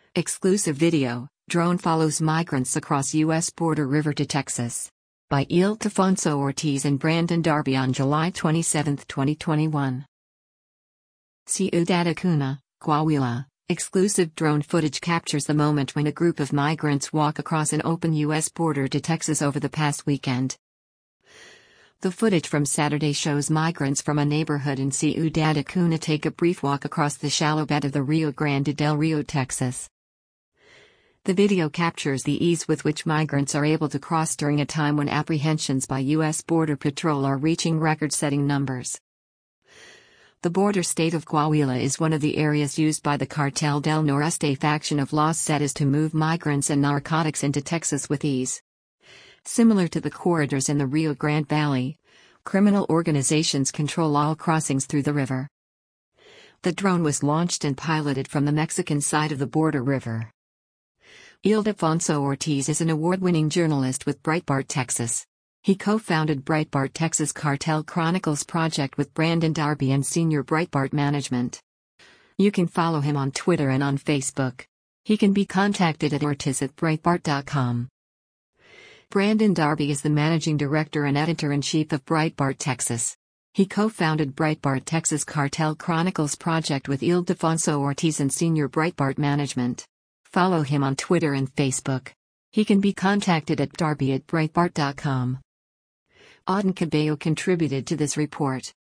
Exclusive video: Drone follows migrants across U.S. border river to Texas. By Ildefonso Ortiz and Brandon Darby on July 27, 2021. Ciudad Acuña, Coahuila. Exclusive drone footage captures the moment when a group of migrants walk across an open U.S. border to Texas over the past weekend. The footage from Saturday shows migrants from a neighborhood in Ciudad Acuña take a brief walk across the shallow bed of the Rio Grande del Rio, Texas. The video captures the ease with which migrants are able to cross during a time when apprehensions by U.S. Border Patrol are reaching record-setting numbers. The border state of Coahuila is one of the areas used by the Cartel del Noreste faction of Los Zetas to move migrants and narcotics into Texas with ease. Similar to the corridors in the Rio Grande Valley, criminal organizations control all crossings through the river. The drone was launched and piloted from the Mexican side of the border river. Ildefonso Ortiz is an award-winning journalist with Breitbart Texas. He co-founded Breitbart Texas Cartel Chronicles project with Brandon Darby and senior Breitbart management. You can follow him on Twitter and on Facebook. He can be contacted at ortiz@breitbart.com. Brandon Darby is the managing director and editor-in-chief of Breitbart Texas. He co-founded Breitbart Texas Cartel Chronicles project with Ildefonso Ortiz and senior Breitbart management. Follow him on Twitter and Facebook. He can be contacted at darby@breitbart.com. Auden Cabello contributed to this report.